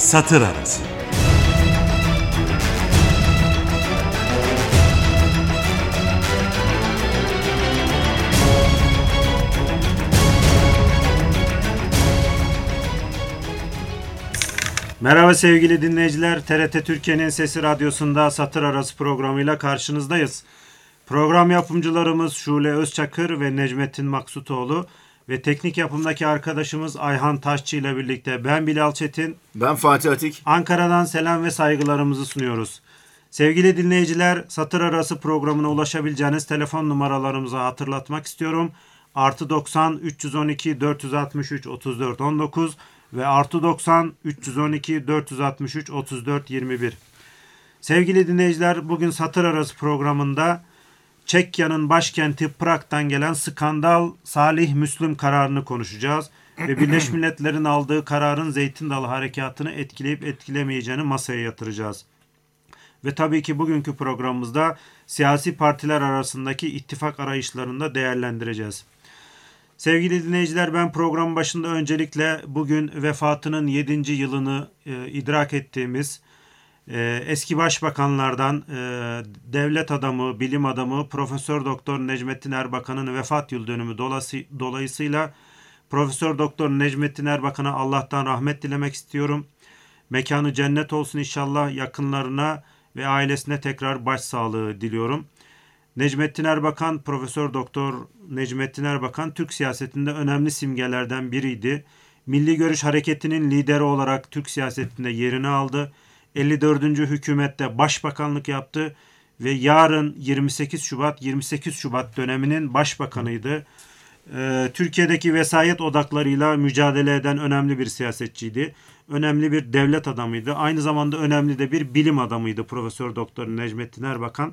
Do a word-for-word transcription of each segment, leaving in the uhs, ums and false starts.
Satır Arası. Merhaba sevgili dinleyiciler, T R T Türkiye'nin Sesi Radyosu'nda Satır Arası programıyla karşınızdayız. Program yapımcılarımız Şule Özçakır ve Necmettin Maksutoğlu ve teknik yapımdaki arkadaşımız Ayhan Taşçı ile birlikte ben Bilal Çetin, ben Fatih Atik. Ankara'dan selam ve saygılarımızı sunuyoruz. Sevgili dinleyiciler, Satır Arası programına ulaşabileceğiniz telefon numaralarımızı hatırlatmak istiyorum. Artı doksan üç yüz on iki dört yüz altmış üç otuz dört on dokuz ve artı doksan üç yüz on iki dört yüz altmış üç otuz dört yirmi bir. Sevgili dinleyiciler, bugün Satır Arası programında Çekya'nın başkenti Prag'dan gelen skandal Salih Müslim kararını konuşacağız ve Birleşmiş Milletler'in aldığı kararın Zeytin Dalı Harekatı'nı etkileyip etkilemeyeceğini masaya yatıracağız. Ve tabii ki bugünkü programımızda siyasi partiler arasındaki ittifak arayışlarını da değerlendireceğiz. Sevgili dinleyiciler, ben program başında öncelikle bugün vefatının yedinci yılını e, idrak ettiğimiz e, eski başbakanlardan e, devlet adamı, bilim adamı Profesör Doktor Necmettin Erbakan'ın vefat yıl dönümü dolası, dolayısıyla Profesör Doktor Necmettin Erbakan'a Allah'tan rahmet dilemek istiyorum. Mekanı cennet olsun inşallah, yakınlarına ve ailesine tekrar başsağlığı diliyorum. Necmettin Erbakan, Profesör Doktor Necmettin Erbakan Türk siyasetinde önemli simgelerden biriydi. Milli Görüş Hareketi'nin lideri olarak Türk siyasetinde yerini aldı. elli dördüncü hükümette başbakanlık yaptı ve yarın yirmi sekiz Şubat yirmi sekiz Şubat döneminin başbakanıydı. Ee, Türkiye'deki vesayet odaklarıyla mücadele eden önemli bir siyasetçiydi. Önemli bir devlet adamıydı. Aynı zamanda önemli de bir bilim adamıydı Profesör Doktor Necmettin Erbakan.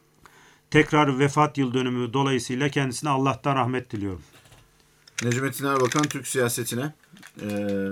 Tekrar vefat yıl dönümü dolayısıyla kendisine Allah'tan rahmet diliyorum. Necmettin Erbakan Türk siyasetine e,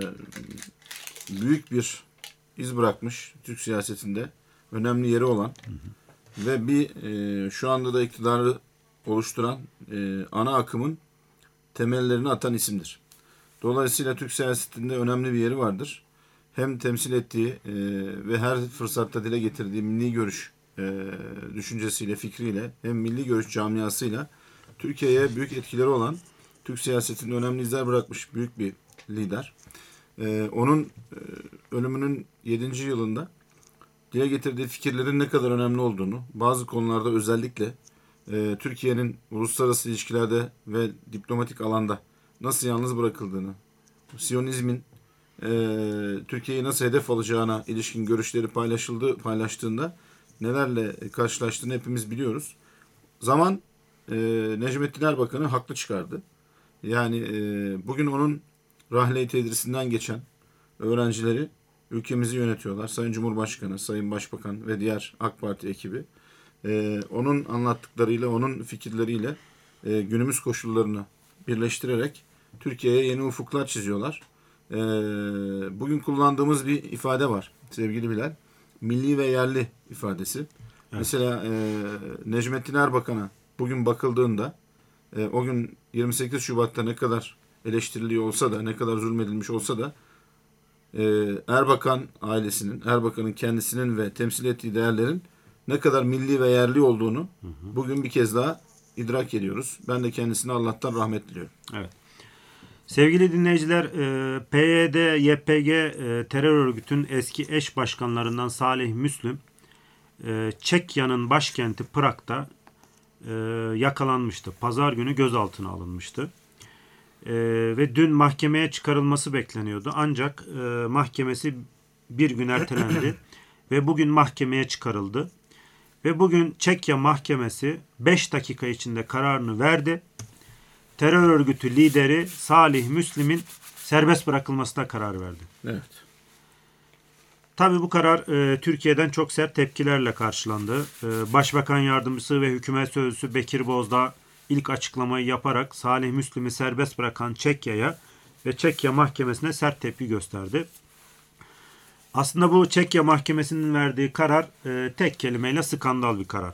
büyük bir iz bırakmış. Türk siyasetinde önemli yeri olan hı hı. ve bir e, şu anda da iktidarı oluşturan e, ana akımın temellerini atan isimdir. Dolayısıyla Türk siyasetinde önemli bir yeri vardır. Hem temsil ettiği e, ve her fırsatta dile getirdiği milli görüş e, düşüncesiyle, fikriyle, hem milli görüş camiasıyla Türkiye'ye büyük etkileri olan, Türk siyasetinde önemli izler bırakmış büyük bir lider. E, onun e, ölümünün yedinci yılında dile getirdiği fikirlerin ne kadar önemli olduğunu, bazı konularda özellikle e, Türkiye'nin uluslararası ilişkilerde ve diplomatik alanda nasıl yalnız bırakıldığını, Siyonizmin e, Türkiye'yi nasıl hedef alacağına ilişkin görüşleri paylaşıldı, paylaştığında nelerle karşılaştığını hepimiz biliyoruz. Zaman e, Necmettin Erbakan'ı haklı çıkardı. Yani e, bugün onun rahle-i tedrisinden geçen öğrencileri ülkemizi yönetiyorlar. Sayın Cumhurbaşkanı, Sayın Başbakan ve diğer AK Parti ekibi. E, onun anlattıklarıyla, onun fikirleriyle e, günümüz koşullarını birleştirerek Türkiye'ye yeni ufuklar çiziyorlar. E, bugün kullandığımız bir ifade var sevgili Bilal. Milli ve yerli ifadesi. Evet. Mesela e, Necmettin Erbakan'a bugün bakıldığında e, o gün yirmi sekiz Şubat'ta ne kadar eleştiriliyor olsa da, ne kadar zulmedilmiş olsa da e, Erbakan ailesinin, Erbakan'ın kendisinin ve temsil ettiği değerlerin ne kadar milli ve yerli olduğunu hı hı. bugün bir kez daha idrak ediyoruz. Ben de kendisine Allah'tan rahmet diliyorum. Evet. Sevgili dinleyiciler, P Y D Y P G terör örgütünün eski eş başkanlarından Salih Müslim, Çekya'nın başkenti Prag'da yakalanmıştı. Pazar günü gözaltına alınmıştı. Ve dün mahkemeye çıkarılması bekleniyordu. Ancak mahkemesi bir gün ertelendi ve bugün mahkemeye çıkarıldı. Ve bugün Çekya mahkemesi beş dakika içinde kararını verdi. Terör örgütü lideri Salih Müslim'in serbest bırakılmasına karar verdi. Evet. Tabii bu karar e, Türkiye'den çok sert tepkilerle karşılandı. E, Başbakan Yardımcısı ve Hükümet Sözcüsü Bekir Bozdağ ilk açıklamayı yaparak Salih Müslim'i serbest bırakan Çekya'ya ve Çekya mahkemesine sert tepki gösterdi. Aslında bu Çekya mahkemesinin verdiği karar e, tek kelimeyle skandal bir karar.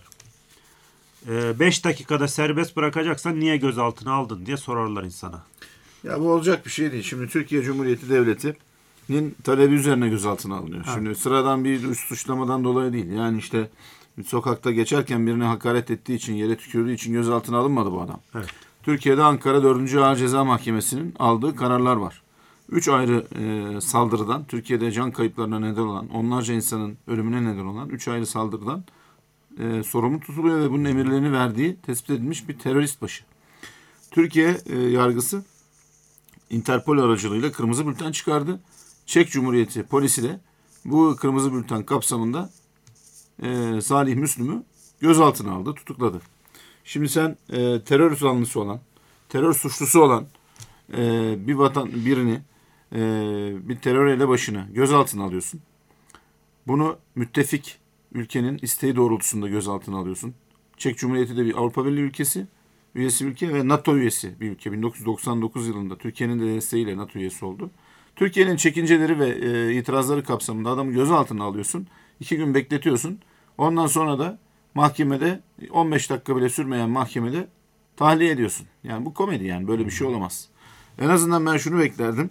beş dakikada serbest bırakacaksan niye gözaltına aldın diye sorarlar insana. Ya bu olacak bir şey değil. Şimdi Türkiye Cumhuriyeti Devleti nin talebi üzerine gözaltına alınıyor. Evet. Şimdi sıradan bir üst suçlamadan dolayı değil. Yani işte sokakta geçerken birine hakaret ettiği için, yere tükürdüğü için gözaltına alınmadı bu adam. Evet. Türkiye'de Ankara dördüncü Ağır Ceza Mahkemesi'nin aldığı kararlar var. Üç ayrı e, saldırıdan, Türkiye'de can kayıplarına neden olan, onlarca insanın ölümüne neden olan üç ayrı saldırıdan e, sorumlu tutuluyor ve bunun emirlerini verdiği tespit edilmiş bir terörist başı. Türkiye e, yargısı Interpol aracılığıyla kırmızı bülten çıkardı. Çek Cumhuriyeti polisi de bu kırmızı bülten kapsamında e, Salih Müslüm'ü gözaltına aldı, tutukladı. Şimdi sen e, terör zanlısı olan, terör suçlusu olan e, bir vatan birini, e, bir terör elebaşını gözaltına alıyorsun. Bunu müttefik ülkenin isteği doğrultusunda gözaltına alıyorsun. Çek Cumhuriyeti de bir Avrupa Birliği ülkesi, üyesi ülke ve NATO üyesi bir ülke. bin dokuz yüz doksan dokuz yılında Türkiye'nin de desteğiyle NATO üyesi oldu. Türkiye'nin çekinceleri ve e, itirazları kapsamında adamı gözaltına alıyorsun. İki gün bekletiyorsun. Ondan sonra da mahkemede on beş dakika bile sürmeyen mahkemede tahliye ediyorsun. Yani bu komedi, yani böyle bir şey olamaz. En azından ben şunu beklerdim.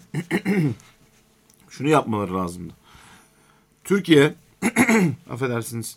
Şunu yapmaları lazımdı. Türkiye affedersiniz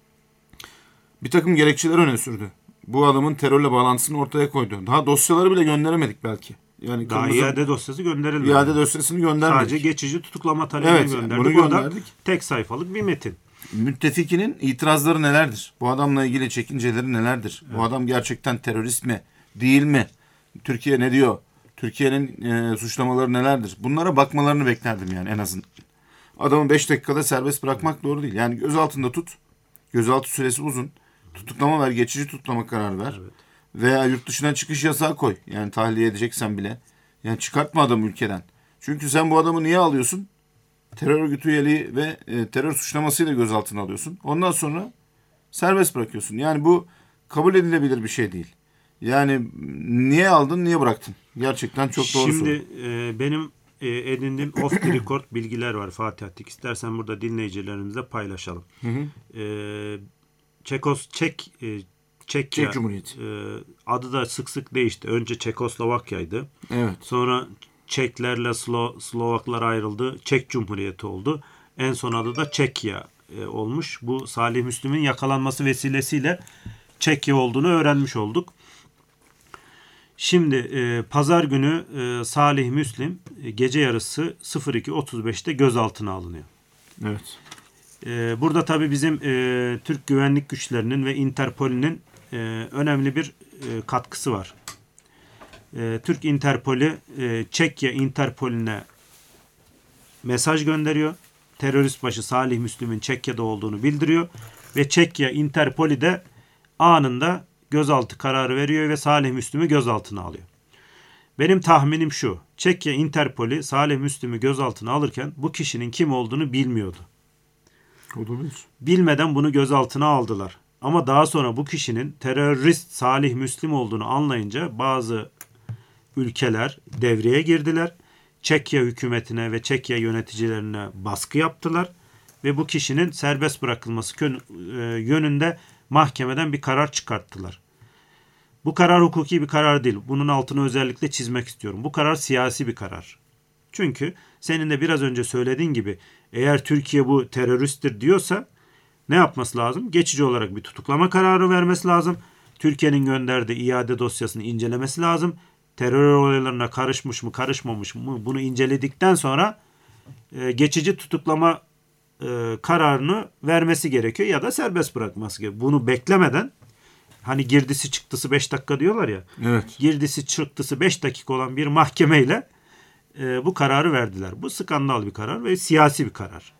bir takım gerekçeler öne sürdü. Bu adamın terörle bağlantısını ortaya koydu. Daha dosyaları bile gönderemedik belki. Yani Daha kırmızı, iade dosyası gönderilmedi. iade dosyasını göndermedik. Sadece geçici tutuklama talebini Evet, gönderdik. bunu Bu da gönderdik. tek sayfalık bir metin. Müttefikinin itirazları nelerdir? Bu adamla ilgili çekinceleri nelerdir? Evet. Bu adam gerçekten terörist mi? Değil mi? Türkiye ne diyor? Türkiye'nin e, suçlamaları nelerdir? Bunlara bakmalarını beklerdim yani en azından. Adamı beş dakikada serbest bırakmak doğru değil. Yani gözaltında tut. Gözaltı süresi uzun. Tutuklama ver, geçici tutuklama kararı ver. Evet. Veya yurt dışına çıkış yasağı koy. Yani tahliye edeceksen bile. Yani çıkartma adamı ülkeden. Çünkü sen bu adamı niye alıyorsun? Terör örgütü üyeliği ve e, terör suçlamasıyla gözaltına alıyorsun. Ondan sonra serbest bırakıyorsun. Yani bu kabul edilebilir bir şey değil. Yani niye aldın, niye bıraktın? Gerçekten çok doğru soru. Şimdi e, benim e, edindiğim off the record bilgiler var Fatih Attik. İstersen burada dinleyicilerimizle paylaşalım. Hı hı. E, Çekos, Çek, e, Çekya, Çek Cumhuriyeti. E, adı da sık sık değişti. Önce Çekoslovakya'ydı. Evet. Sonra Çeklerle Slo- Slovaklar ayrıldı. Çek Cumhuriyeti oldu. En son adı da Çekya e, olmuş. Bu Salih Müslüm'ün yakalanması vesilesiyle Çekya olduğunu öğrenmiş olduk. Şimdi e, pazar günü e, Salih Müslim e, gece yarısı sıfır iki otuz beşte gözaltına alınıyor. Evet. E, burada tabii bizim e, Türk güvenlik güçlerinin ve Interpol'ün e, önemli bir e, katkısı var. E, Türk Interpol'ü e, Çekya Interpol'üne mesaj gönderiyor. Terörist başı Salih Müslim'in Çekya'da olduğunu bildiriyor. Ve Çekya Interpol'ü de anında gözaltı kararı veriyor ve Salih Müslim'i gözaltına alıyor. Benim tahminim şu. Çekya Interpol'ü Salih Müslim'i gözaltına alırken bu kişinin kim olduğunu bilmiyordu. Olabilir. Bilmeden bunu gözaltına aldılar. Ama daha sonra bu kişinin terörist Salih Müslim olduğunu anlayınca bazı ülkeler devreye girdiler. Çekya hükümetine ve Çekya yöneticilerine baskı yaptılar. Ve bu kişinin serbest bırakılması yönünde mahkemeden bir karar çıkarttılar. Bu karar hukuki bir karar değil. Bunun altını özellikle çizmek istiyorum. Bu karar siyasi bir karar. Çünkü senin de biraz önce söylediğin gibi eğer Türkiye bu teröristtir diyorsa ne yapması lazım? Geçici olarak bir tutuklama kararı vermesi lazım. Türkiye'nin gönderdiği iade dosyasını incelemesi lazım. Terör olaylarına karışmış mı karışmamış mı bunu inceledikten sonra e, geçici tutuklama e, kararını vermesi gerekiyor ya da serbest bırakması gerekiyor. Bunu beklemeden hani girdisi çıktısı beş dakika diyorlar ya. Evet. Girdisi çıktısı beş dakika olan bir mahkemeyle e, bu kararı verdiler. Bu skandal bir karar ve siyasi bir karar.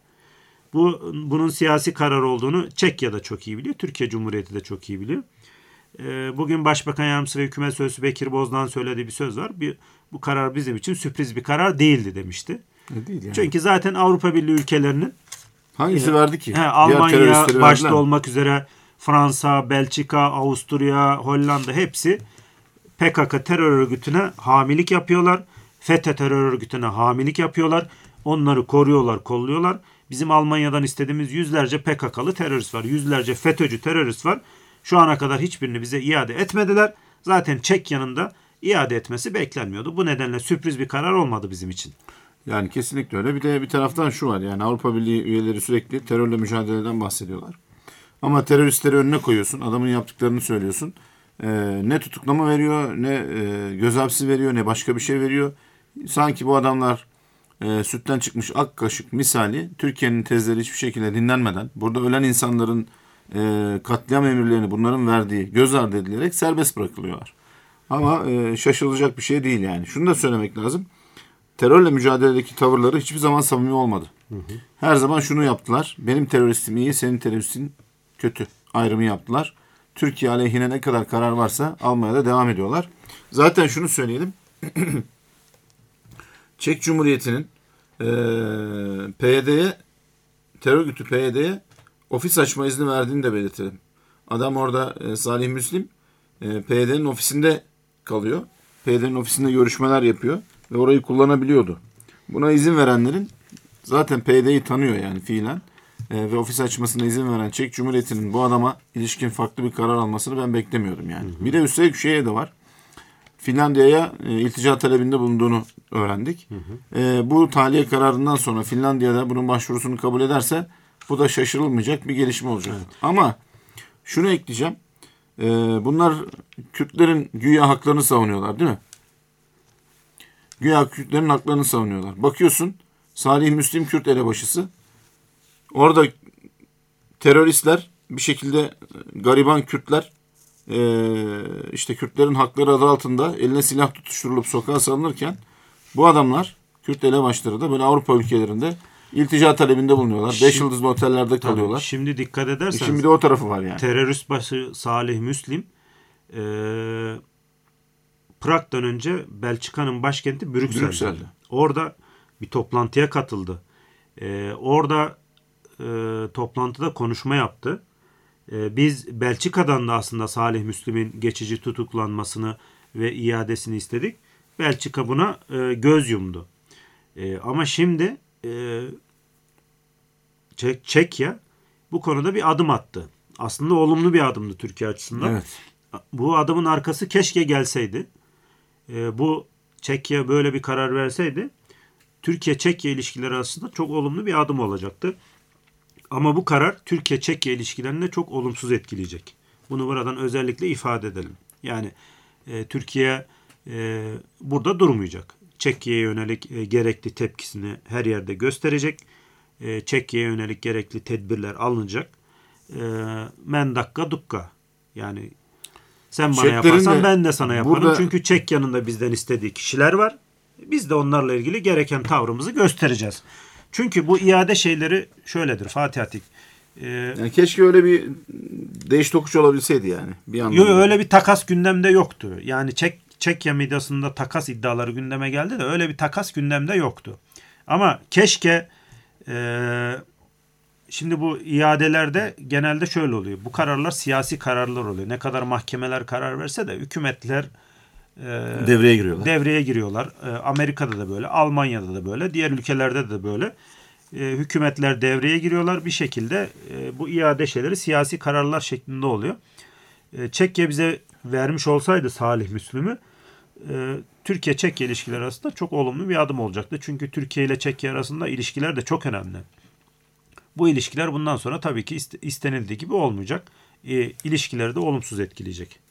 Bu bunun siyasi karar olduğunu Çekya'da çok iyi biliyor. Türkiye Cumhuriyeti de çok iyi biliyor. E, bugün Başbakan Yardımcısı ve Hükümet Sözcüsü Bekir Bozdağ'ın söylediği bir söz var. Bir, bu karar bizim için sürpriz bir karar değildi demişti. E değil yani. Çünkü zaten Avrupa Birliği ülkelerinin hangisi e, verdi ki? He, Almanya başta olmak üzere Fransa, Belçika, Avusturya, Hollanda hepsi P K K terör örgütüne hamilik yapıyorlar. FETÖ terör örgütüne hamilik yapıyorlar. Onları koruyorlar, kolluyorlar. Bizim Almanya'dan istediğimiz yüzlerce P K K'lı terörist var. Yüzlerce FETÖ'cü terörist var. Şu ana kadar hiçbirini bize iade etmediler. Zaten Çekya'nın da iade etmesi beklenmiyordu. Bu nedenle sürpriz bir karar olmadı bizim için. Yani kesinlikle öyle. Bir de bir taraftan şu var, yani Avrupa Birliği üyeleri sürekli terörle mücadeleden bahsediyorlar. Ama teröristleri önüne koyuyorsun, adamın yaptıklarını söylüyorsun. Ee, ne tutuklama veriyor, ne e, gözaltı veriyor, ne başka bir şey veriyor. Sanki bu adamlar e, sütten çıkmış ak kaşık misali Türkiye'nin tezleri hiçbir şekilde dinlenmeden, burada ölen insanların e, katliam emirlerini bunların verdiği göz ardı edilerek serbest bırakılıyorlar. Ama e, şaşılacak bir şey değil yani. Şunu da söylemek lazım. Terörle mücadeledeki tavırları hiçbir zaman samimi olmadı. Hı hı. Her zaman şunu yaptılar. Benim teröristim iyi, senin teröristin kötü ayrımı yaptılar. Türkiye aleyhine ne kadar karar varsa almaya da devam ediyorlar. Zaten şunu söyleyelim. Çek Cumhuriyeti'nin e, P Y D'ye, terör örgütü P Y D'ye ofis açma izni verdiğini de belirtelim. Adam orada e, Salih Müslim e, P Y D'nin ofisinde kalıyor. P Y D'nin ofisinde görüşmeler yapıyor ve orayı kullanabiliyordu. Buna izin verenlerin zaten P Y D'yi tanıyor yani fiilen. E, ve ofis açmasına izin veren Çek Cumhuriyeti'nin bu adama ilişkin farklı bir karar almasını ben beklemiyordum yani. Hı hı. Bir de üstelik şeye de var. Finlandiya'ya e, iltica talebinde bulunduğunu öğrendik. Hı hı. E, bu tahliye kararından sonra Finlandiya'da bunun başvurusunu kabul ederse bu da şaşırılmayacak bir gelişme olacak. Evet. Ama şunu ekleyeceğim. E, bunlar Kürtlerin güya haklarını savunuyorlar değil mi? Güya Kürtlerin haklarını savunuyorlar. Bakıyorsun Salih Müslim Kürt elebaşısı. Orada teröristler bir şekilde gariban Kürtler işte Kürtlerin hakları adı altında eline silah tutuşturulup sokağa salınırken bu adamlar Kürt elebaşları da böyle Avrupa ülkelerinde iltica talebinde bulunuyorlar. Beş yıldızlı otellerde kalıyorlar. Tabii, şimdi dikkat ederseniz. Şimdi de o tarafı var yani. Terörist başı Salih Müslim e, Prag'dan önce Belçika'nın başkenti Brüksel'de. Brüksel'de. Orada bir toplantıya katıldı. E, orada e, toplantıda konuşma yaptı. E, biz Belçika'dan da aslında Salih Müslim'in geçici tutuklanmasını ve iadesini istedik. Belçika buna e, göz yumdu. E, ama şimdi e, Çek, Çekya bu konuda bir adım attı. Aslında olumlu bir adımdı Türkiye açısından. Evet. Bu adımın arkası keşke gelseydi. E, bu Çekya böyle bir karar verseydi Türkiye-Çekya ilişkileri arasında çok olumlu bir adım olacaktı. Ama bu karar Türkiye-Çekya ilişkilerini çok olumsuz etkileyecek. Bunu buradan özellikle ifade edelim. Yani e, Türkiye e, burada durmayacak. Çekya'ya yönelik e, gerekli tepkisini her yerde gösterecek. E, Çekya'ya yönelik gerekli tedbirler alınacak. E, men dakika dukka. Yani sen bana Çeklerin yaparsan de ben de sana yaparım. burada... Çünkü Çekya'nın da bizden istediği kişiler var. Biz de onlarla ilgili gereken tavrımızı göstereceğiz. Çünkü bu iade şeyleri şöyledir Fatih Atik. Ee, yani keşke öyle bir değiş tokuş olabilseydi yani. Bir yok öyle bir takas gündemde yoktu. Yani Çek, Çekya medyasında takas iddiaları gündeme geldi de öyle bir takas gündemde yoktu. Ama keşke e, şimdi bu iadelerde genelde şöyle oluyor. Bu kararlar siyasi kararlar oluyor. Ne kadar mahkemeler karar verse de hükümetler e, devreye giriyorlar. Devreye giriyorlar. E, Amerika'da da böyle, Almanya'da da böyle, diğer ülkelerde de böyle. E, hükümetler devreye giriyorlar. Bir şekilde e, bu iade şeyleri siyasi kararlar şeklinde oluyor. E, Çekya bize vermiş olsaydı Salih Müslim'i e, Türkiye-Çekya ilişkileri arasında çok olumlu bir adım olacaktı. Çünkü Türkiye ile Çekya arasında ilişkiler de çok önemli. Bu ilişkiler bundan sonra tabii ki istenildiği gibi olmayacak. E, ilişkileri de olumsuz etkileyecek.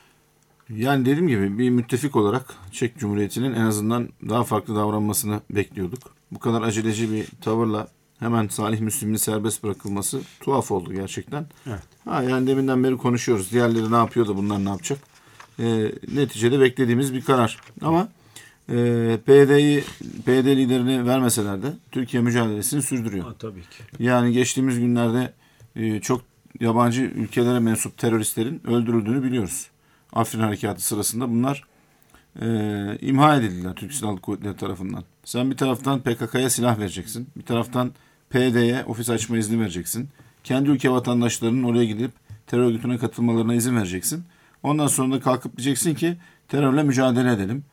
Yani dediğim gibi bir müttefik olarak Çek Cumhuriyeti'nin en azından daha farklı davranmasını bekliyorduk. Bu kadar aceleci bir tavırla hemen Salih Müslim'in serbest bırakılması tuhaf oldu gerçekten. Evet. Ha, yani deminden beri konuşuyoruz. Diğerleri ne yapıyor da bunlar ne yapacak? E, neticede beklediğimiz bir karar. Ama e, P Y D'yi P Y D liderini vermeseler de Türkiye mücadelesini sürdürüyor. Ha, tabii ki. Yani geçtiğimiz günlerde e, çok yabancı ülkelere mensup teröristlerin öldürüldüğünü biliyoruz. Afrin Harekatı sırasında bunlar e, imha edildiler Türk Silahlı Kuvvetleri tarafından. Sen bir taraftan P K K'ya silah vereceksin. Bir taraftan P Y D'ye ofis açma izni vereceksin. Kendi ülke vatandaşlarının oraya gidip terör örgütüne katılmalarına izin vereceksin. Ondan sonra da kalkıp diyeceksin ki terörle mücadele edelim.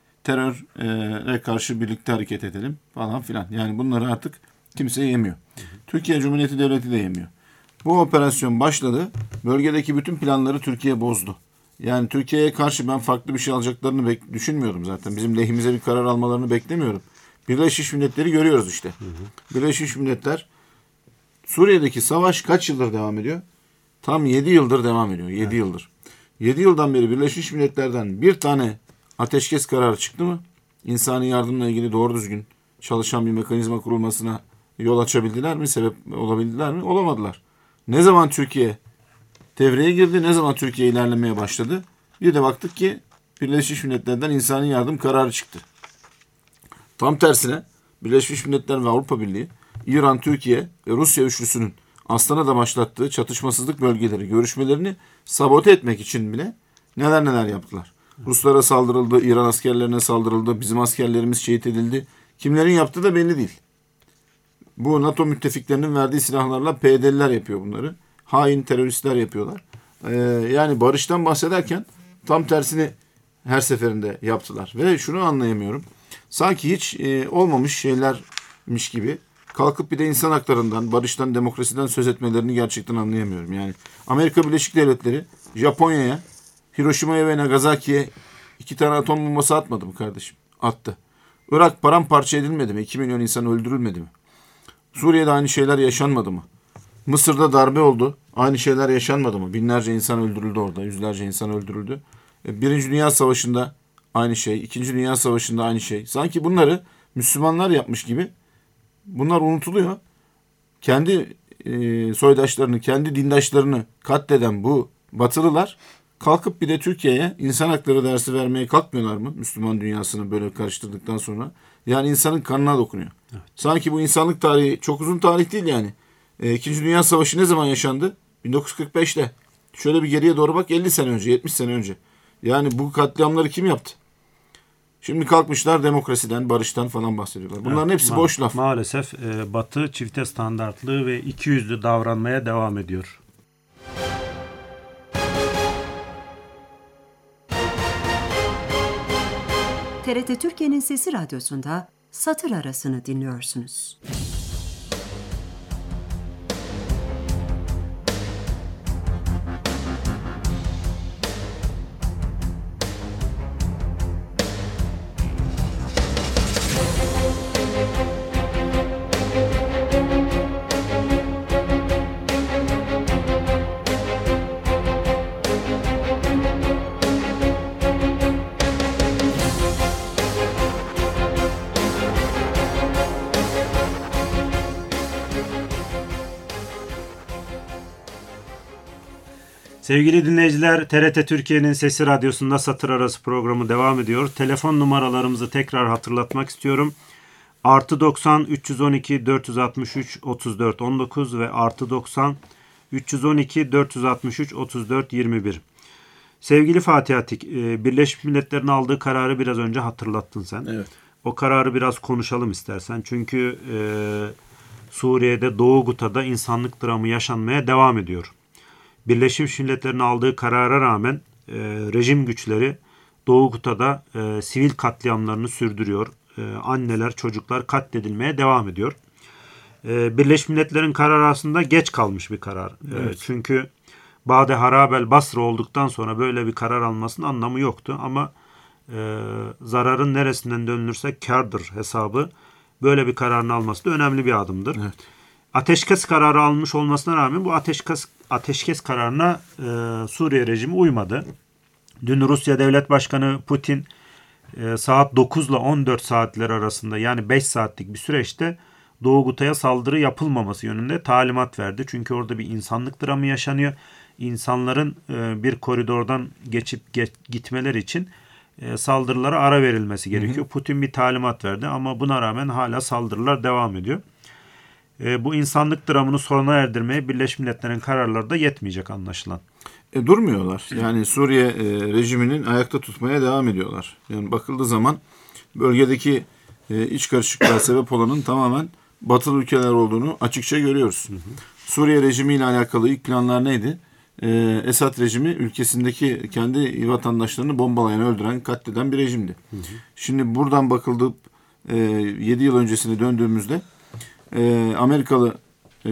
Teröre karşı birlikte hareket edelim falan filan. Yani bunları artık kimse yemiyor. Hı hı. Türkiye Cumhuriyeti Devleti de yemiyor. Bu operasyon başladı. Bölgedeki bütün planları Türkiye bozdu. Yani Türkiye'ye karşı ben farklı bir şey alacaklarını bek- düşünmüyorum zaten. Bizim lehimize bir karar almalarını beklemiyorum. Birleşmiş Milletler'i görüyoruz işte. Hı hı. Birleşmiş Milletler Suriye'deki savaş kaç yıldır devam ediyor? Tam yedi yıldır devam ediyor. yedi evet. yıldır. yedi yıldan beri Birleşmiş Milletler'den bir tane ateşkes kararı çıktı mı? İnsani yardımla ilgili doğru düzgün çalışan bir mekanizma kurulmasına yol açabildiler mi? Sebep olabildiler mi? Olamadılar. Ne zaman Türkiye devreye girdi? Ne zaman Türkiye ilerlemeye başladı? Bir de baktık ki Birleşmiş Milletler'den insani yardım kararı çıktı. Tam tersine Birleşmiş Milletler ve Avrupa Birliği, İran, Türkiye ve Rusya üçlüsünün Astana'da başlattığı çatışmasızlık bölgeleri görüşmelerini sabote etmek için bile neler neler yaptılar. Ruslara saldırıldı, İran askerlerine saldırıldı, bizim askerlerimiz şehit edildi. Kimlerin yaptığı da belli değil. Bu NATO müttefiklerinin verdiği silahlarla P Y D'liler yapıyor bunları. Hain teröristler yapıyorlar. Ee, yani barıştan bahsederken tam tersini her seferinde yaptılar. Ve şunu anlayamıyorum. Sanki hiç e, olmamış şeylermiş gibi kalkıp bir de insan haklarından, barıştan, demokrasiden söz etmelerini gerçekten anlayamıyorum. Yani Amerika Birleşik Devletleri Japonya'ya, Hiroşima'ya ve Nagasaki'ye iki tane atom bombası atmadı mı kardeşim? Attı. Irak paramparça edilmedi mi? iki milyon insan öldürülmedi mi? Suriye'de aynı şeyler yaşanmadı mı? Mısır'da darbe oldu. Aynı şeyler yaşanmadı mı? Binlerce insan öldürüldü orada. Yüzlerce insan öldürüldü. Birinci Dünya Savaşı'nda aynı şey. İkinci Dünya Savaşı'nda aynı şey. Sanki bunları Müslümanlar yapmış gibi bunlar unutuluyor. Kendi e, soydaşlarını, kendi dindaşlarını katleden bu Batılılar kalkıp bir de Türkiye'ye insan hakları dersi vermeye kalkmıyorlar mı? Müslüman dünyasını böyle karıştırdıktan sonra. Yani insanın kanına dokunuyor. Evet. Sanki bu insanlık tarihi çok uzun tarih değil yani. E, İkinci Dünya Savaşı ne zaman yaşandı? bin dokuz yüz kırk beşte. Şöyle bir geriye doğru bak, elli sene önce, yetmiş sene önce. Yani bu katliamları kim yaptı? Şimdi kalkmışlar demokrasiden, barıştan falan bahsediyorlar. Bunların evet, hepsi ma- boş laf. Maalesef e, Batı çifte standartlı ve ikiyüzlü davranmaya devam ediyor. T R T Türkiye'nin Sesi Radyosu'nda Satır Arası'nı dinliyorsunuz. Sevgili dinleyiciler, T R T Türkiye'nin Sesi Radyosu'nda Satır Arası programı devam ediyor. Telefon numaralarımızı tekrar hatırlatmak istiyorum. Artı doksan üç yüz on iki dört yüz altmış üç otuz dört on dokuz ve artı doksan üç yüz on iki dört yüz altmış üç otuz dört yirmi bir. Sevgili Fatih Atik, Birleşmiş Milletler'in aldığı kararı biraz önce hatırlattın sen. Evet. O kararı biraz konuşalım istersen. Çünkü e, Suriye'de, Doğu Guta'da insanlık dramı yaşanmaya devam ediyor. Birleşmiş Milletler'in aldığı karara rağmen e, rejim güçleri Doğu Guta'da e, sivil katliamlarını sürdürüyor. E, anneler, çocuklar katledilmeye devam ediyor. E, Birleşmiş Milletler'in kararı aslında geç kalmış bir karar. Evet. E, çünkü Bade Harabel Basra olduktan sonra böyle bir karar almasının anlamı yoktu. Ama e, zararın neresinden dönülürse kârdır hesabı böyle bir kararını alması da önemli bir adımdır. Evet. Ateşkes kararı almış olmasına rağmen bu ateşkes ateşkes kararına e, Suriye rejimi uymadı. Dün Rusya Devlet Başkanı Putin e, saat dokuz ile on dört saatler arasında, yani beş saatlik bir süreçte Doğu Guta'ya saldırı yapılmaması yönünde talimat verdi. Çünkü orada bir insanlık dramı yaşanıyor. İnsanların e, bir koridordan geçip geç, gitmeleri için e, saldırılara ara verilmesi gerekiyor. Hı hı. Putin bir talimat verdi ama buna rağmen hala saldırılar devam ediyor. E, bu insanlık dramını sona erdirmeye Birleşmiş Milletler'in kararları da yetmeyecek anlaşılan. E, durmuyorlar. Yani Suriye e, rejiminin ayakta tutmaya devam ediyorlar. Yani bakıldığı zaman bölgedeki e, iç karışıklığa sebep olanın tamamen batılı ülkeler olduğunu açıkça görüyoruz. Hı hı. Suriye rejimiyle alakalı ilk planlar neydi? E, Esad rejimi ülkesindeki kendi vatandaşlarını bombalayan, öldüren, katleden bir rejimdi. Hı hı. Şimdi buradan bakıldığı e, yedi yıl öncesine döndüğümüzde e, Amerikalı e,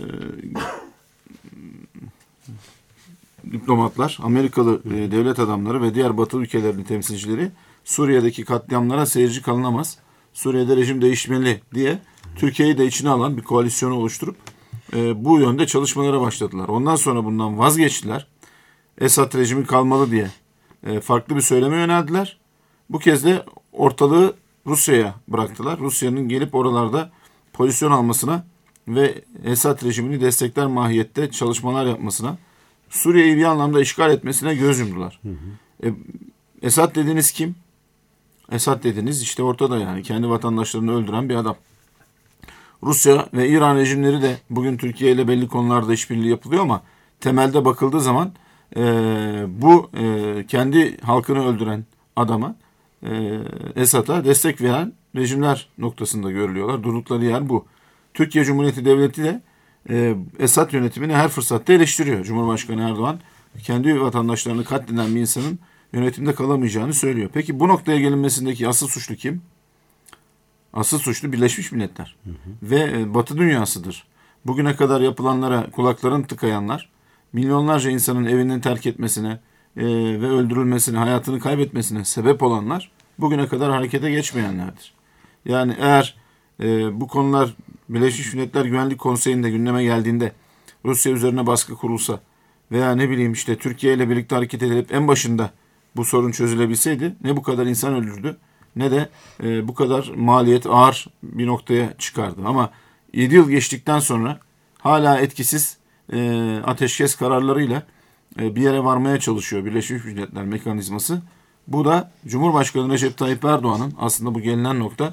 diplomatlar, Amerikalı e, devlet adamları ve diğer Batı ülkelerinin temsilcileri Suriye'deki katliamlara seyirci kalınamaz. Suriye'de rejim değişmeli diye Türkiye'yi de içine alan bir koalisyonu oluşturup e, bu yönde çalışmalara başladılar. Ondan sonra bundan vazgeçtiler. Esad rejimi kalmalı diye e, farklı bir söyleme yöneldiler. Bu kez de ortalığı Rusya'ya bıraktılar. Rusya'nın gelip oralarda pozisyon almasına ve Esad rejimini destekler mahiyette çalışmalar yapmasına, Suriye'yi bir anlamda işgal etmesine göz yumdular. Hı hı. E, Esad dediğiniz kim? Esad dediğiniz işte ortada yani. Kendi vatandaşlarını öldüren bir adam. Rusya ve İran rejimleri de bugün Türkiye ile belli konularda işbirliği yapılıyor ama temelde bakıldığı zaman e, bu e, kendi halkını öldüren adama, e, Esad'a destek veren rejimler noktasında görülüyorlar. Durdukları yer bu. Türkiye Cumhuriyeti Devleti de e, Esad yönetimini her fırsatta eleştiriyor. Cumhurbaşkanı Erdoğan kendi vatandaşlarını katleden bir insanın yönetimde kalamayacağını söylüyor. Peki bu noktaya gelinmesindeki asıl suçlu kim? Asıl suçlu Birleşmiş Milletler. Hı hı. Ve Batı dünyasıdır. Bugüne kadar yapılanlara kulaklarını tıkayanlar, milyonlarca insanın evinin terk etmesine e, ve öldürülmesine, hayatını kaybetmesine sebep olanlar bugüne kadar harekete geçmeyenlerdir. Yani eğer e, bu konular Birleşmiş Milletler Güvenlik Konseyi'nde gündeme geldiğinde Rusya üzerine baskı kurulsa veya ne bileyim işte Türkiye ile birlikte hareket edilip en başında bu sorun çözülebilseydi ne bu kadar insan öldürdü ne de e, bu kadar maliyet ağır bir noktaya çıkardı. Ama yedi yıl geçtikten sonra hala etkisiz e, ateşkes kararlarıyla e, bir yere varmaya çalışıyor Birleşmiş Milletler mekanizması. Bu da Cumhurbaşkanı Recep Tayyip Erdoğan'ın aslında bu gelinen nokta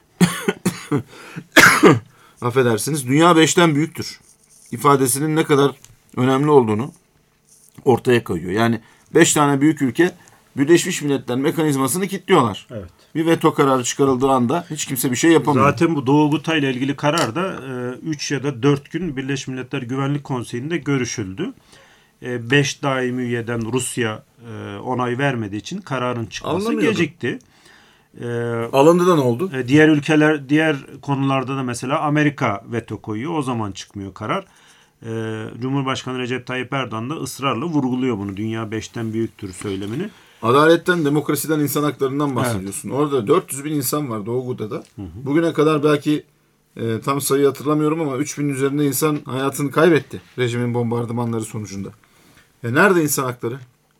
affedersiniz dünya beşten büyüktür ifadesinin ne kadar önemli olduğunu ortaya koyuyor. Yani beş tane büyük ülke Birleşmiş Milletler mekanizmasını kilitliyorlar. Evet. Bir veto kararı çıkarıldığı anda hiç kimse bir şey yapamıyor. Zaten bu Doğu Gutay ile ilgili karar da üç ya da dört gün Birleşmiş Milletler Güvenlik Konseyi'nde görüşüldü. beş daimi üyeden Rusya e, onay vermediği için kararın çıkması gecikti. E, Alındı da ne oldu? E, diğer ülkeler, diğer konularda da mesela Amerika veto koyuyor. O zaman çıkmıyor karar. E, Cumhurbaşkanı Recep Tayyip Erdoğan da ısrarla vurguluyor bunu. Dünya beşten büyüktür söylemini. Adaletten, demokrasiden, insan haklarından bahsediyorsun. Evet. Orada dört yüz bin insan var Doğu Guda'da. Hı hı. Bugüne kadar belki e, tam sayıyı hatırlamıyorum ama üç bin üzerinde insan hayatını kaybetti rejimin bombardımanları sonucunda. E nerede insan hakları?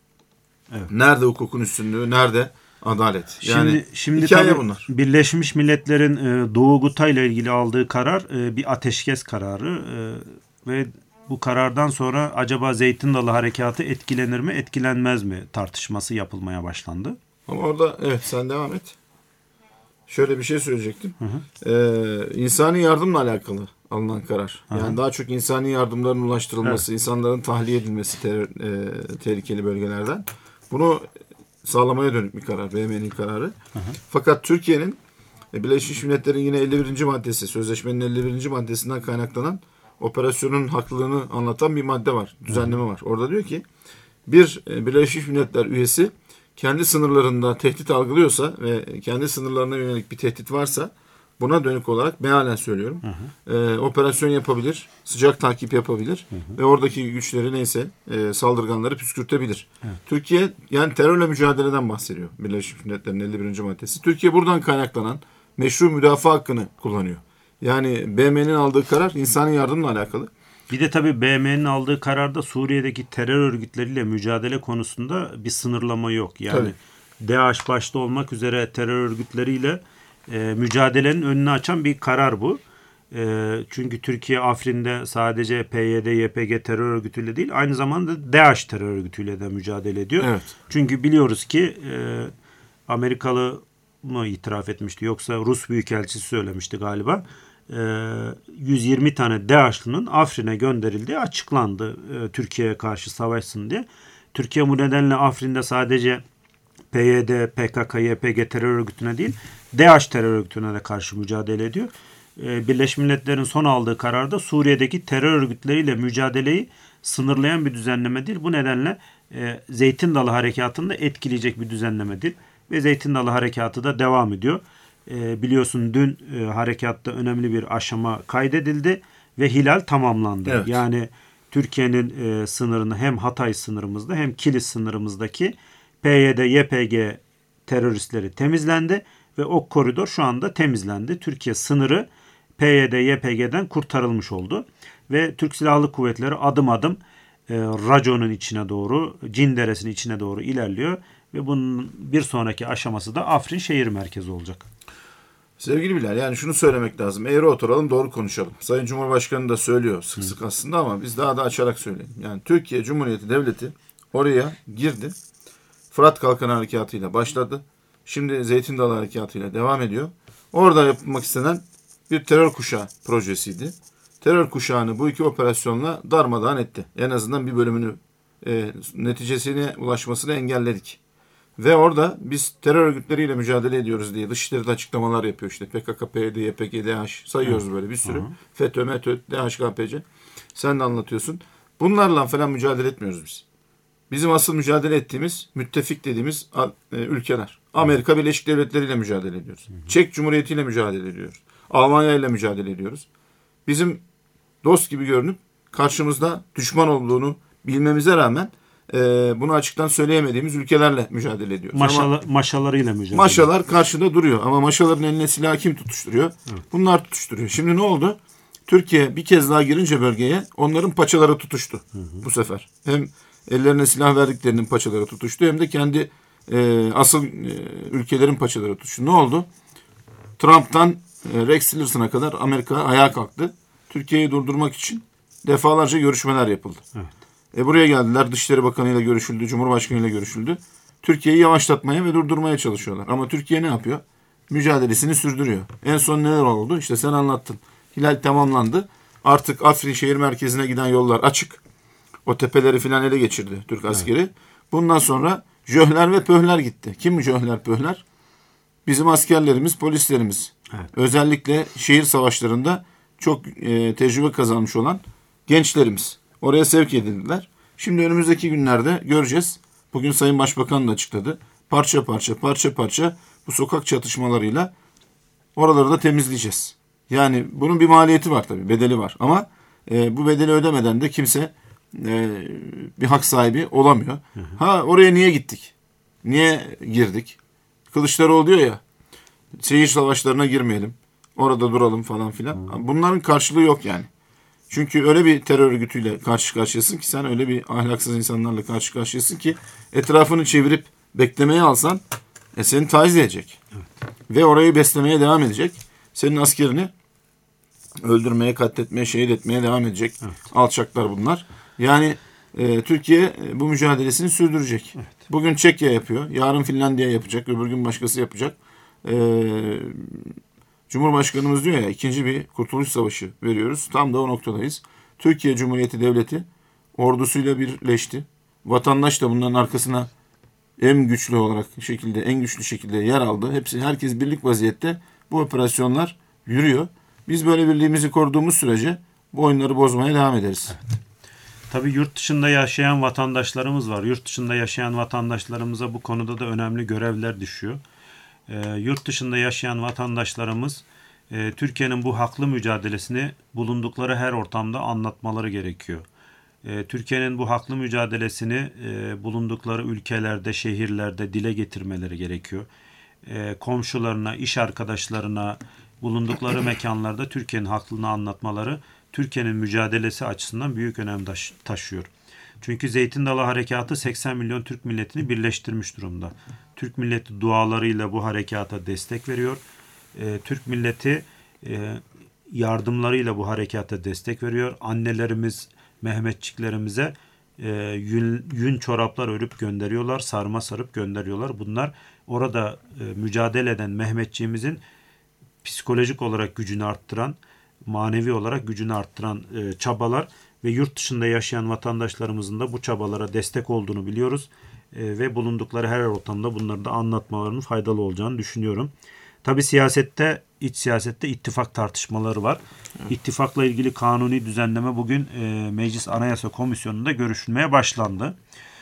Evet. Nerede hukukun üstünlüğü? Nerede adalet? Yani şimdi şimdi hikaye tabii bunlar. Birleşmiş Milletler'in e, Doğu Gutay ile ilgili aldığı karar e, bir ateşkes kararı e, ve bu karardan sonra acaba Zeytin Dalı Harekatı etkilenir mi, etkilenmez mi tartışması yapılmaya başlandı. Ama orada evet sen devam et. Şöyle bir şey söyleyecektim. Hı hı. Ee, insani yardımla alakalı alınan karar. Hı hı. Yani daha çok insani yardımların ulaştırılması, evet. insanların tahliye edilmesi ter, e, tehlikeli bölgelerden. Bunu sağlamaya dönük bir karar. B M'nin kararı. Hı hı. Fakat Türkiye'nin Birleşmiş Milletler'in yine elli birinci maddesi, sözleşmenin elli birinci maddesinden kaynaklanan operasyonun haklılığını anlatan bir madde var. Düzenleme var. Orada diyor ki bir Birleşmiş Milletler üyesi kendi sınırlarında tehdit algılıyorsa ve kendi sınırlarına yönelik bir tehdit varsa buna dönük olarak mealen söylüyorum. Hı hı. E, operasyon yapabilir, sıcak takip yapabilir hı hı. ve oradaki güçleri neyse e, saldırganları püskürtebilir. Evet. Türkiye yani terörle mücadeleden bahsediyor Birleşmiş Milletler'in elli birinci maddesi. Türkiye buradan kaynaklanan meşru müdafaa hakkını kullanıyor. Yani B M'nin aldığı karar insani yardımla alakalı. Bir de tabii B M'nin aldığı kararda Suriye'deki terör örgütleriyle mücadele konusunda bir sınırlama yok. Yani tabii. DAEŞ başta olmak üzere terör örgütleriyle e, mücadelenin önünü açan bir karar bu. E, çünkü Türkiye Afrin'de sadece P Y D Y P G terör örgütüyle değil aynı zamanda DAEŞ terör örgütüyle de mücadele ediyor. Evet. Çünkü biliyoruz ki e, Amerikalı mı itiraf etmişti yoksa Rus Büyükelçisi söylemişti galiba. yüz yirmi tane DAEŞ'lının Afrin'e gönderildiği açıklandı Türkiye'ye karşı savaşsın diye. Türkiye bu nedenle Afrin'de sadece P Y D, P K K, Y P G terör örgütüne değil DAEŞ terör örgütüne de karşı mücadele ediyor. Birleşmiş Milletler'in son aldığı kararda Suriye'deki terör örgütleriyle mücadeleyi sınırlayan bir düzenlemedir. Bu nedenle Zeytin Dalı Harekatı'nı da etkileyecek bir düzenlemedir. Ve Zeytin Dalı Harekatı da devam ediyor. E, biliyorsun dün e, harekatta önemli bir aşama kaydedildi ve hilal tamamlandı. Evet. Yani Türkiye'nin e, sınırını hem Hatay sınırımızda hem Kilis sınırımızdaki P Y D, Y P G teröristleri temizlendi ve o koridor şu anda temizlendi. Türkiye sınırı P Y D Y P G'den kurtarılmış oldu. Ve Türk Silahlı Kuvvetleri adım adım e, raconun içine doğru, Cinderes'in içine doğru ilerliyor. Ve bunun bir sonraki aşaması da Afrin şehir merkezi olacak. Sevgili Bilal, yani şunu söylemek lazım. Eğri oturalım, doğru konuşalım. Sayın Cumhurbaşkanı da söylüyor sık sık aslında ama biz daha da açarak söyleyelim. Yani Türkiye Cumhuriyeti Devleti oraya girdi. Fırat Kalkanı Harekatı'yla başladı. Şimdi Zeytin Dalı Harekatı'yla devam ediyor. Orada yapılmak istenen bir terör kuşağı projesiydi. Terör kuşağını bu iki operasyonla darmadağın etti. En azından bir bölümünü e, neticesine ulaşmasını engelledik. Ve orada biz terör örgütleriyle mücadele ediyoruz diye Dışişleri de açıklamalar yapıyor işte. P K K, P Y D, Y P G, D H sayıyoruz böyle bir sürü. Hı hı. FETÖ, METÖ, D H K P C. Sen de anlatıyorsun. Bunlarla falan mücadele etmiyoruz biz. Bizim asıl mücadele ettiğimiz müttefik dediğimiz e, ülkeler. Amerika Birleşik Devletleri ile mücadele ediyoruz. Hı hı. Çek Cumhuriyeti ile mücadele ediyoruz. Almanya ile mücadele ediyoruz. Bizim dost gibi görünüp karşımızda düşman olduğunu bilmemize rağmen e, bunu açıktan söyleyemediğimiz ülkelerle mücadele ediyoruz. Maşalı, ama maşalarıyla mücadele. Maşalar karşıda duruyor ama maşaların eline silah kim tutuşturuyor? Evet. Bunlar tutuşturuyor. Şimdi ne oldu? Türkiye bir kez daha girince bölgeye onların paçaları tutuştu hı hı. bu sefer. Hem ellerine silah verdiklerinin paçaları tutuştu hem de kendi e, asıl e, ülkelerin paçaları tutuştu. Ne oldu? Trump'tan e, Rex Tillerson'a kadar Amerika ayağa kalktı. Türkiye'yi durdurmak için defalarca görüşmeler yapıldı. Evet. E buraya geldiler. Dışişleri Bakanı ile görüşüldü. Cumhurbaşkanı ile görüşüldü. Türkiye'yi yavaşlatmaya ve durdurmaya çalışıyorlar. Ama Türkiye ne yapıyor? Mücadelesini sürdürüyor. En son neler oldu? İşte sen anlattın. Hilal tamamlandı. Artık Afrin şehir merkezine giden yollar açık. O tepeleri filan ele geçirdi Türk askeri. Evet. Bundan sonra jöhler ve pöhler gitti. Kim jöhler pöhler? Bizim askerlerimiz, polislerimiz. Evet. Özellikle şehir savaşlarında çok e, tecrübe kazanmış olan gençlerimiz. Oraya sevk edildiler. Şimdi önümüzdeki günlerde göreceğiz. Bugün Sayın Başbakan da açıkladı. Parça parça, parça parça bu sokak çatışmalarıyla oraları da temizleyeceğiz. Yani bunun bir maliyeti var tabii, bedeli var. Ama e, bu bedeli ödemeden de kimse e, bir hak sahibi olamıyor. Hı hı. Ha oraya niye gittik? Niye girdik? Kılıçdaroğlu diyor ya, şehir savaşlarına girmeyelim. Orada duralım falan filan. Hı. Bunların karşılığı yok yani. Çünkü öyle bir terör örgütüyle karşı karşıyasın ki sen öyle bir ahlaksız insanlarla karşı karşıyasın ki etrafını çevirip beklemeye alsan e, seni taciz edecek. Evet. Ve orayı beslemeye devam edecek. Senin askerini öldürmeye, katletmeye, şehit etmeye devam edecek. Evet. Alçaklar bunlar. Yani e, Türkiye e, bu mücadelesini sürdürecek. Evet. Bugün Çekya yapıyor. Yarın Finlandiya yapacak. Öbür gün başkası yapacak. Eee Cumhurbaşkanımız diyor ya ikinci bir kurtuluş savaşı veriyoruz. Tam da o noktadayız. Türkiye Cumhuriyeti Devleti ordusuyla birleşti. Vatandaş da bunların arkasına en güçlü olarak şekilde, en güçlü şekilde yer aldı. Hepsi herkes birlik vaziyette bu operasyonlar yürüyor. Biz böyle birliğimizi koruduğumuz sürece bu oyunları bozmaya devam ederiz. Evet. Tabii yurt dışında yaşayan vatandaşlarımız var. Yurt dışında yaşayan vatandaşlarımıza bu konuda da önemli görevler düşüyor. E, yurt dışında yaşayan vatandaşlarımız e, Türkiye'nin bu haklı mücadelesini bulundukları her ortamda anlatmaları gerekiyor. E, Türkiye'nin bu haklı mücadelesini e, bulundukları ülkelerde, şehirlerde dile getirmeleri gerekiyor. E, komşularına, iş arkadaşlarına, bulundukları mekanlarda Türkiye'nin haklılığını anlatmaları Türkiye'nin mücadelesi açısından büyük önem taş- taşıyor. Çünkü Zeytin Dalı Harekatı seksen milyon Türk milletini birleştirmiş durumda. Türk milleti dualarıyla bu harekata destek veriyor. E, Türk milleti e, yardımlarıyla bu harekata destek veriyor. Annelerimiz, Mehmetçiklerimize e, yün, yün çoraplar örüp gönderiyorlar, sarma sarıp gönderiyorlar. Bunlar orada e, mücadele eden Mehmetçiğimizin psikolojik olarak gücünü arttıran, manevi olarak gücünü arttıran e, çabalar ve yurt dışında yaşayan vatandaşlarımızın da bu çabalara destek olduğunu biliyoruz. E, ve bulundukları her ortamda bunları da anlatmalarının faydalı olacağını düşünüyorum. Tabii siyasette, iç siyasette ittifak tartışmaları var. Evet. İttifakla ilgili kanuni düzenleme bugün e, Meclis Anayasa Komisyonu'nda görüşülmeye başlandı.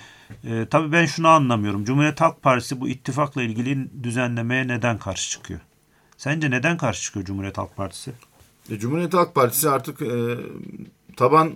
E, tabii ben şunu anlamıyorum. Cumhuriyet Halk Partisi bu ittifakla ilgili düzenlemeye neden karşı çıkıyor? Sence neden karşı çıkıyor Cumhuriyet Halk Partisi? E, Cumhuriyet Halk Partisi artık e, taban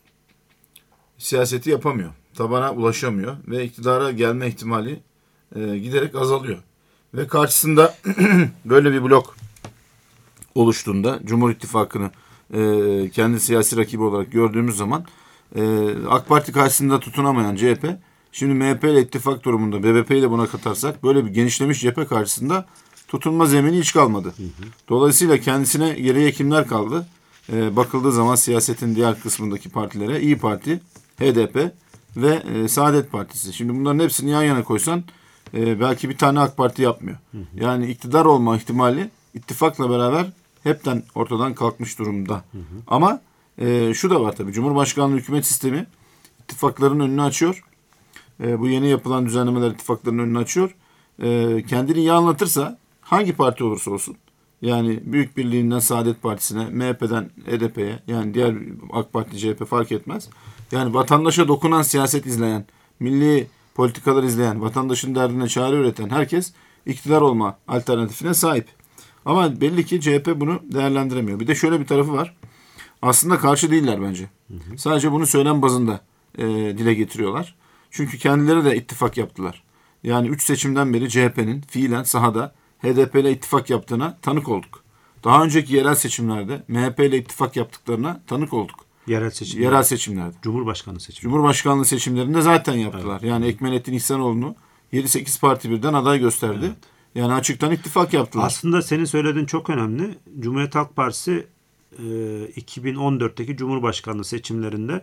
siyaseti yapamıyor. Tabana ulaşamıyor ve iktidara gelme ihtimali e, giderek azalıyor. Ve karşısında böyle bir blok oluştuğunda Cumhur İttifakı'nı e, kendi siyasi rakibi olarak gördüğümüz zaman e, AK Parti karşısında tutunamayan C H P şimdi M H P ile ittifak durumunda B B P ile buna katarsak böyle bir genişlemiş cephe karşısında tutunma zemini hiç kalmadı. Hı hı. Dolayısıyla kendisine geriye kimler kaldı? E, bakıldığı zaman siyasetin diğer kısmındaki partilere İYİ Parti, H D P ve e, Saadet Partisi. Şimdi bunların hepsini yan yana koysan e, belki bir tane AK Parti yapmıyor. Hı hı. Yani iktidar olma ihtimali ittifakla beraber hepten ortadan kalkmış durumda. Hı hı. Ama e, şu da var tabii. Cumhurbaşkanlığı hükümet sistemi ittifakların önünü açıyor. E, bu yeni yapılan düzenlemeler ittifakların önünü açıyor. E, kendini iyi anlatırsa hangi parti olursa olsun yani Büyük Birliği'nden Saadet Partisi'ne, M H P'den H D P'ye yani diğer AK Parti, C H P fark etmez. Yani vatandaşa dokunan siyaset izleyen, milli politikalar izleyen, vatandaşın derdine çare üreten herkes iktidar olma alternatifine sahip. Ama belli ki C H P bunu değerlendiremiyor. Bir de şöyle bir tarafı var. Aslında karşı değiller bence. Hı hı. Sadece bunu söylem bazında e, dile getiriyorlar. Çünkü kendileri de ittifak yaptılar. Yani üç seçimden beri C H P'nin fiilen sahada H D P ile ittifak yaptığına tanık olduk. Daha önceki yerel seçimlerde M H P ile ittifak yaptıklarına tanık olduk. Yerel seçimlerde. Yerel seçimlerde. Cumhurbaşkanlığı seçimleri. Cumhurbaşkanlığı seçimlerinde zaten yaptılar. Evet. Yani Ekmelettin İhsanoğlu'nu yedi sekiz parti birden aday gösterdi. Evet. Yani açıktan ittifak yaptılar. Aslında senin söylediğin çok önemli. Cumhuriyet Halk Partisi iki bin on dörtteki Cumhurbaşkanlığı seçimlerinde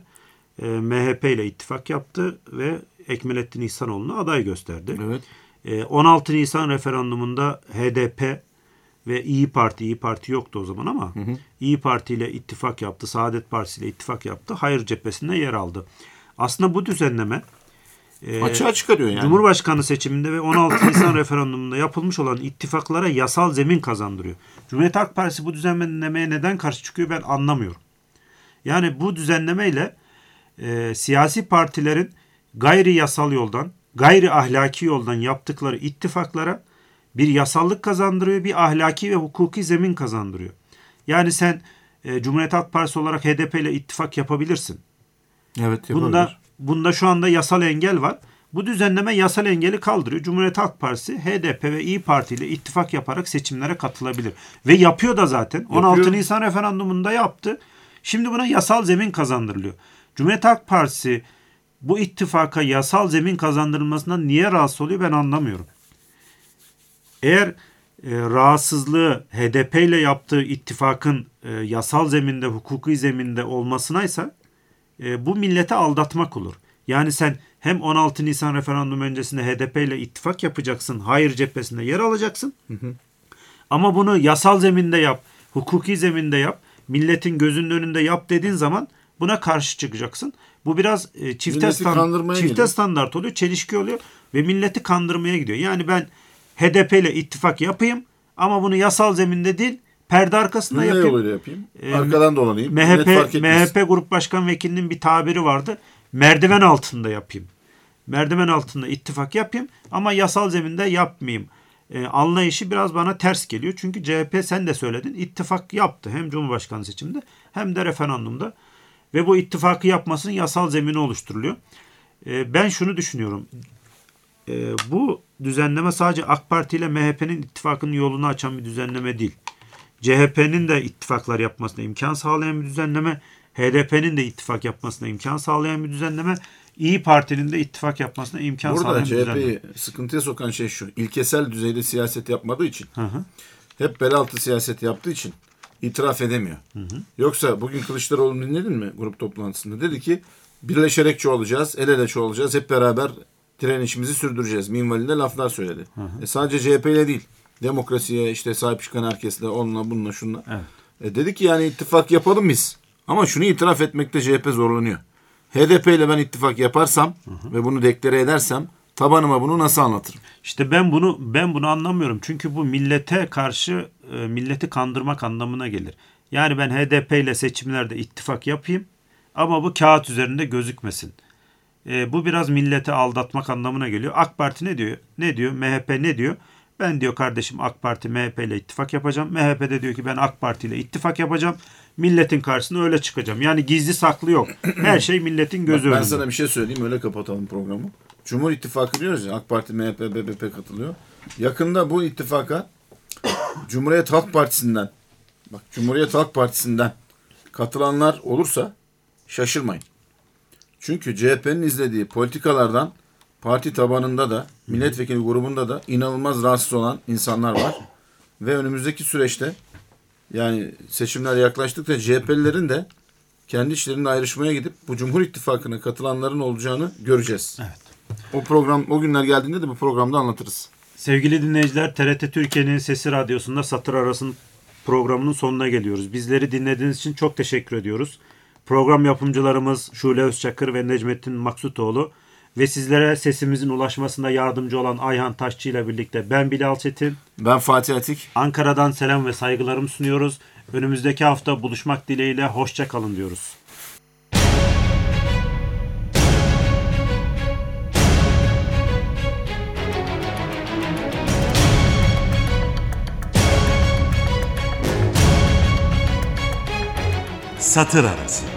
M H P ile ittifak yaptı ve Ekmelettin İhsanoğlu'nu aday gösterdi. Evet. on altı Nisan referandumunda H D P ve İYİ Parti, İYİ Parti yoktu o zaman ama hı hı. İYİ Parti ile ittifak yaptı, Saadet Partisi ile ittifak yaptı, hayır cephesinde yer aldı. Aslında bu düzenleme açığa çıkarıyor yani. Cumhurbaşkanı seçiminde ve on altı Nisan referandumunda yapılmış olan ittifaklara yasal zemin kazandırıyor. Cumhuriyet Halk Partisi bu düzenlemeye neden karşı çıkıyor ben anlamıyorum. Yani bu düzenlemeyle e, siyasi partilerin gayri yasal yoldan, gayri ahlaki yoldan yaptıkları ittifaklara bir yasallık kazandırıyor, bir ahlaki ve hukuki zemin kazandırıyor. Yani sen e, Cumhuriyet Halk Partisi olarak H D P ile ittifak yapabilirsin. Evet, bunda, bunda şu anda yasal engel var. Bu düzenleme yasal engeli kaldırıyor. Cumhuriyet Halk Partisi H D P ve İYİ Parti ile ittifak yaparak seçimlere katılabilir. Ve yapıyor da zaten. Yapıyor. on altı Nisan referandumunda yaptı. Şimdi buna yasal zemin kazandırılıyor. Cumhuriyet Halk Partisi bu ittifaka yasal zemin kazandırılmasından niye rahatsız oluyor ben anlamıyorum. Eğer e, rahatsızlığı H D P ile yaptığı ittifakın e, yasal zeminde, hukuki zeminde olmasınaysa e, bu millete aldatmak olur. Yani sen hem on altı Nisan referandum öncesinde H D P ile ittifak yapacaksın, hayır cephesinde yer alacaksın. Hı hı. Ama bunu yasal zeminde yap, hukuki zeminde yap, milletin gözünün önünde yap dediğin zaman buna karşı çıkacaksın. Bu biraz e, çifte, stand, çifte standart oluyor, çelişki oluyor ve milleti kandırmaya gidiyor. Yani ben H D P ile ittifak yapayım ama bunu yasal zeminde değil, perde arkasında ne yapayım. Ne yoluyla yapayım? Ee, Arkadan dolanayım. M H P, M H P Grup Başkan Vekilinin bir tabiri vardı. Merdiven altında yapayım. Merdiven altında ittifak yapayım ama yasal zeminde yapmayayım. Ee, anlayışı biraz bana ters geliyor. Çünkü C H P sen de söyledin ittifak yaptı. Hem Cumhurbaşkanı seçiminde hem de referandumda. Ve bu ittifakı yapmasının yasal zemini oluşturuluyor. Ee, ben şunu düşünüyorum. Ee, bu düzenleme sadece AK Parti ile M H P'nin ittifakının yolunu açan bir düzenleme değil. C H P'nin de ittifaklar yapmasına imkan sağlayan bir düzenleme. H D P'nin de ittifak yapmasına imkan sağlayan bir düzenleme. İYİ Parti'nin de ittifak yapmasına imkan Burada sağlayan bir düzenleme. Burada C H P'yi sıkıntıya sokan şey şu. İlkesel düzeyde siyaset yapmadığı için. Hı hı. Hep bel altı siyaset yaptığı için itiraf edemiyor. Hı hı. Yoksa bugün Kılıçdaroğlu'nu dinledin mi grup toplantısında? Dedi ki birleşerek çoğalacağız, el ele çoğalacağız, hep beraber direnişimizi sürdüreceğiz. Minvalinde laflar söyledi. Hı hı. E sadece C H P ile değil. Demokrasiye işte sahip çıkan herkesle, onunla bununla şunla. Evet. E dedi ki yani ittifak yapalım biz. Ama şunu itiraf etmekte C H P zorlanıyor. H D P ile ben ittifak yaparsam hı hı. ve bunu deklare edersem tabanıma bunu nasıl anlatırım? İşte ben bunu ben bunu anlamıyorum. Çünkü bu millete karşı e, milleti kandırmak anlamına gelir. Yani ben H D P ile seçimlerde ittifak yapayım ama bu kağıt üzerinde gözükmesin. E, bu biraz milleti aldatmak anlamına geliyor. AK Parti ne diyor? Ne diyor? M H P ne diyor? Ben diyor kardeşim AK Parti M H P ile ittifak yapacağım. M H P de diyor ki ben AK Parti ile ittifak yapacağım. Milletin karşısına öyle çıkacağım. Yani gizli saklı yok. Her şey milletin gözü önünde. Ben sana bir şey söyleyeyim öyle kapatalım programı. Cumhur İttifakı diyoruz ya AK Parti, M H P, B B P katılıyor. Yakında bu ittifaka Cumhuriyet Halk Partisi'nden bak Cumhuriyet Halk Partisi'nden katılanlar olursa şaşırmayın. Çünkü C H P'nin izlediği politikalardan parti tabanında da milletvekili grubunda da inanılmaz rahatsız olan insanlar var. Ve önümüzdeki süreçte yani seçimler yaklaştıkça C H P'lilerin de kendi işlerinde ayrışmaya gidip bu Cumhur İttifakı'na katılanların olacağını göreceğiz. Evet. O program o günler geldiğinde de bu programda anlatırız. Sevgili dinleyiciler, T R T Türkiye'nin Sesi Radyosu'nda Satır Arası'nın programının sonuna geliyoruz. Bizleri dinlediğiniz için çok teşekkür ediyoruz. Program yapımcılarımız Şule Özçakır ve Necmettin Maksutoğlu ve sizlere sesimizin ulaşmasında yardımcı olan Ayhan Taşçı ile birlikte ben Bilal Çetin. Ben Fatih Atik. Ankara'dan selam ve saygılarımı sunuyoruz. Önümüzdeki hafta buluşmak dileğiyle hoşça kalın diyoruz. Satır Arası.